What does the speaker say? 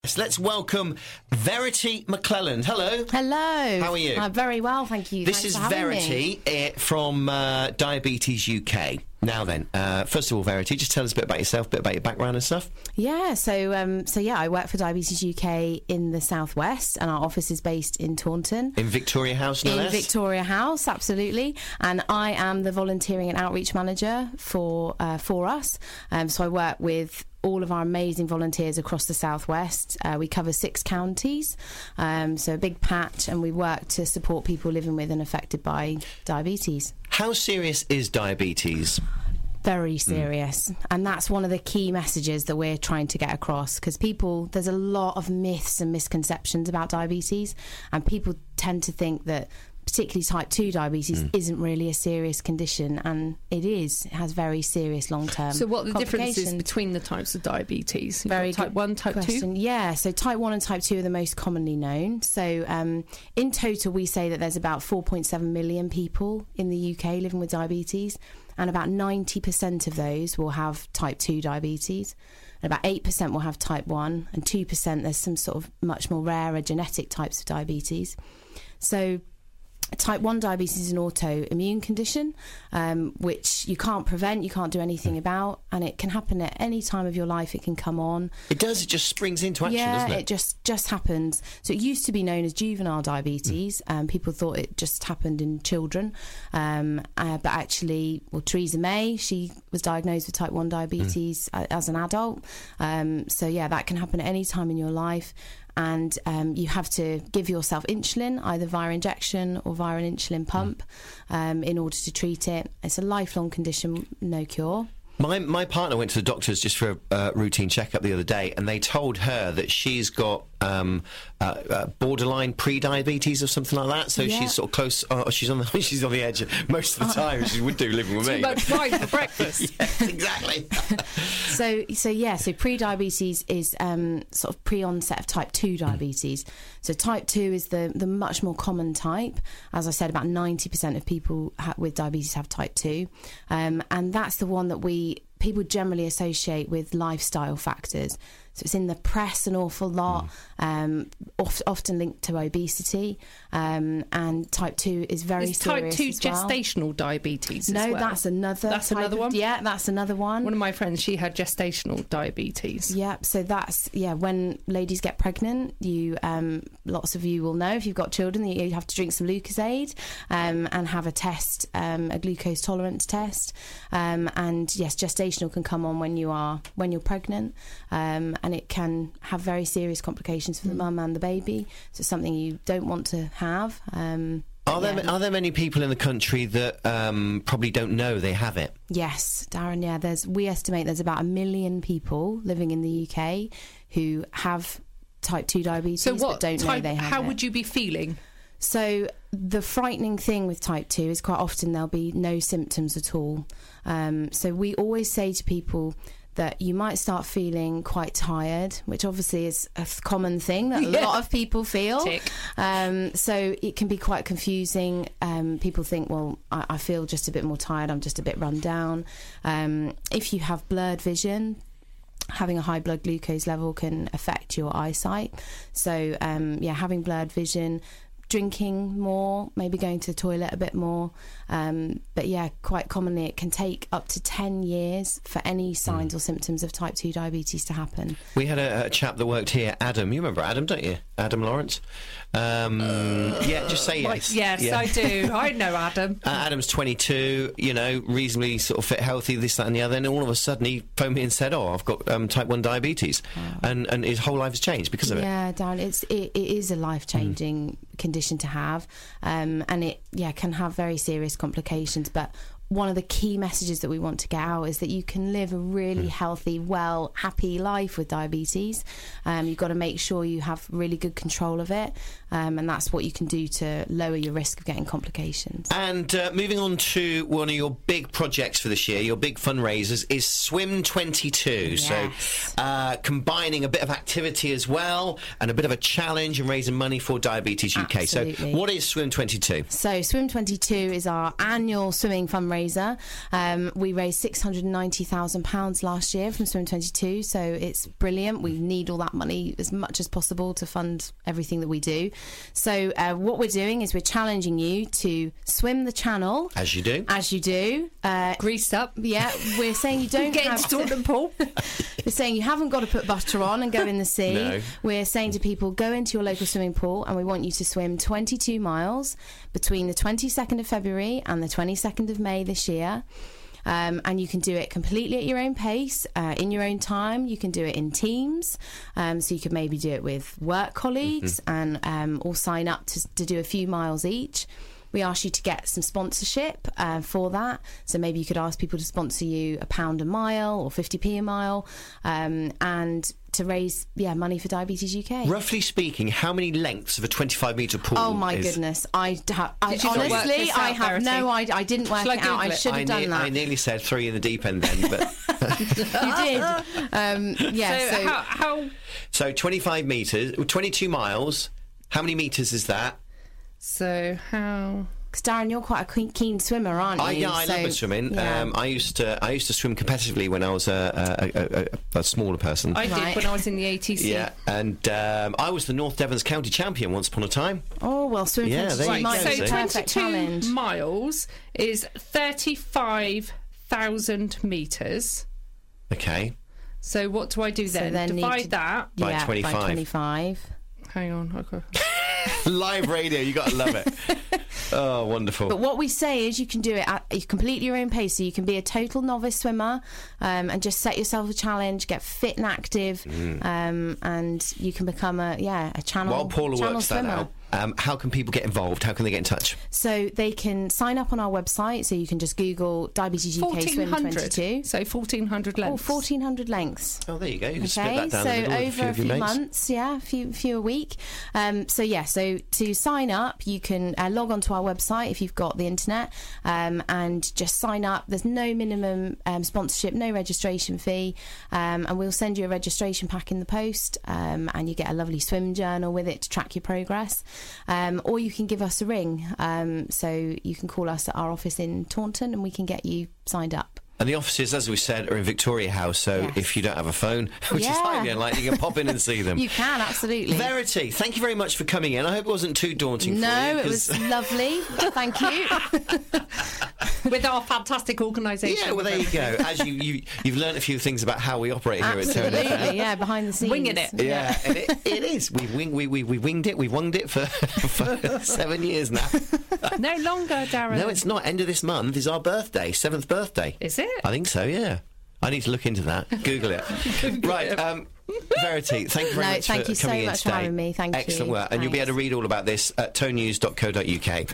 Let's welcome Verity McClelland. Hello. Hello. How are you? Very well, thank you. This Thanks is for having Verity me. from Diabetes UK. Now then, first of all, Verity, just tell us a bit about yourself, a bit about your background and stuff. Yeah, so I work for Diabetes UK in the Southwest, and our office is based in Taunton. In Victoria House, no less? In Victoria House, absolutely. And I am the volunteering and outreach manager for us. So I work with all of our amazing volunteers across the Southwest. We cover 6 counties, so a big patch, and we work to support people living with and affected by diabetes. How serious is diabetes? Very serious. And that's one of the key messages that we're trying to get across, because there's a lot of myths and misconceptions about diabetes, and people tend to think that particularly type 2 diabetes isn't really a serious condition, and it is. It has very serious long-term So what are the complications. differences between the types of diabetes? Very type good 1, type question. 2? Yeah, so type 1 and type 2 are the most commonly known. So in total, we say that there's about 4.7 million people in the UK living with diabetes, and about 90% of those will have type 2 diabetes. And about 8% will have type 1, and 2% there's some sort of much more rarer genetic types of diabetes. So type 1 diabetes is an autoimmune condition, which you can't prevent, you can't do anything about, and it can happen at any time of your life. It can come on. It does, it just springs into action, doesn't it? Yeah, it just happens. So it used to be known as juvenile diabetes. People thought it just happened in children. But actually, Theresa May, she was diagnosed with type 1 diabetes as an adult. So yeah, that can happen at any time in your life. And you have to give yourself insulin, either via injection or via an insulin pump, in order to treat it. It's a lifelong condition, no cure. My partner went to the doctors just for a routine checkup the other day, and they told her that she's got borderline pre-diabetes or something like that. So she's sort of close. She's on the edge most of the time. She would do living with me. Too much wine for breakfast. Yes, exactly. So pre-diabetes is sort of pre-onset of type 2 diabetes. So type 2 is the much more common type. As I said, about 90% of people with diabetes have type 2, and that's the one that people generally associate with lifestyle factors. So it's in the press an awful lot, often linked to obesity, and type 2 is very serious. Is type 2 gestational diabetes as well? That's another one? Yeah, that's another one. One of my friends, she had gestational diabetes. Yeah, so that's, when ladies get pregnant, you lots of you will know, if you've got children, that you have to drink some Lucozade and have a test, a glucose tolerance test. And yes, gestational can come on when you're pregnant, and it can have very serious complications for the mum and the baby. So it's something you don't want to have. Are there many people in the country that probably don't know they have it? Yes, Darren. Yeah, we estimate there's about 1 million people living in the UK who have type 2 diabetes, but don't know they have it. How would you be feeling? So the frightening thing with type 2 is quite often there'll be no symptoms at all. So we always say to people that you might start feeling quite tired, which obviously is a common thing that a lot of people feel. So it can be quite confusing. People think, well, I feel just a bit more tired, I'm just a bit run down. If you have blurred vision, having a high blood glucose level can affect your eyesight. So having blurred vision, drinking more, maybe going to the toilet a bit more. But yeah, quite commonly it can take up to 10 years for any signs or symptoms of type 2 diabetes to happen. We had a chap that worked here, Adam. You remember Adam, don't you? Adam Lawrence. Just say yes. Yes, yeah. I do. I know Adam. Adam's 22, reasonably sort of fit, healthy, this, that and the other, and all of a sudden he phoned me and said, I've got type 1 diabetes. And his whole life has changed because of it. Yeah, Darren, it is a life-changing condition to have, and it can have very serious complications, but one of the key messages that we want to get out is that you can live a really healthy, well, happy life with diabetes. You've got to make sure you have really good control of it, and that's what you can do to lower your risk of getting complications. And moving on to one of your big projects for this year, your big fundraisers, is Swim 22. Yes. So combining a bit of activity as well and a bit of a challenge and raising money for Diabetes UK. Absolutely. So what is Swim 22? So Swim 22 is our annual swimming fundraiser fundraiser. We raised £690,000 last year from Swim 22, so it's brilliant. We need all that money as much as possible to fund everything that we do. So what we're doing is we're challenging you to swim the channel. As you do. Greased up. Yeah, we're saying you don't Get have into Taunton Pool. We're saying you haven't got to put butter on and go in the sea. No. We're saying to people, go into your local swimming pool, and we want you to swim 22 miles between the 22nd of February and the 22nd of May this year. And you can do it completely at your own pace, in your own time. You can do it in teams. So you could maybe do it with work colleagues and all sign up to do a few miles each. We ask you to get some sponsorship for that. So maybe you could ask people to sponsor you £1 a mile or 50p a mile, and to raise money for Diabetes UK. Roughly speaking, how many lengths of a 25-metre pool? Oh my goodness! Did you not work Honestly, this out, I have Verity? no idea. I didn't work Shall I it out. Google I it? should have done that. I nearly said 3 in the deep end then, but You did. so 25 metres, 22 miles. How many metres is that? So how? Because Darren, you're quite a keen swimmer, aren't you? I love swimming. Yeah. I used to swim competitively when I was a smaller person. I did Right. when I was in the ATC. Yeah, and I was the North Devons County Champion once upon a time. Oh well, swim Yeah, 22 there you might go. be So a perfect 22 challenge. miles is 35,000 metres. Okay, So what do I do So then? then need Divide to- that. By Yeah, 25. By 25. Hang on. Okay. live radio. You got to love it. Oh, wonderful. But what we say is you can do it at completely your own pace. So you can be a total novice swimmer and just set yourself a challenge, get fit and active, and you can become a channel While Paula channel works that swimmer. out, how can people get involved? How can they get in touch? So they can sign up on our website. So you can just Google Diabetes UK Swim 22. So 1,400 Oh, lengths. 1,400 lengths. Oh, there you go. You can split Okay, that down so the middle with over a of your few mates. months, a few a week. So to sign up, you can log onto our website if you've got the internet, and just sign up. There's no minimum sponsorship, no registration fee, and we'll send you a registration pack in the post, and you get a lovely swim journal with it to track your progress. Or you can give us a ring. So you can call us at our office in Taunton, and we can get you signed up. And the offices, as we said, are in Victoria House, so Yes. if you don't have a phone, which is highly unlikely, you can pop in and see them. You can, absolutely. Verity, thank you very much for coming in. I hope it wasn't too daunting for you. No, it 'cause- was lovely. Thank you. With our fantastic organisation. Yeah, well, there you go. As you've learned a few things about how we operate here at Tone FM. Absolutely, yeah, behind the scenes. Winging it. Yeah, and it is. We winged it. We wunged it for 7 years now. No longer, Darren. No, it's not. End of this month is our birthday, 7th birthday. Is it? I think so. Yeah. I need to look into that. Google it. Right. Verity, thank you very much thank for you so coming in much for today. having me. Thank you. Excellent work. And you'll be able to read all about this at tonenews.co.uk.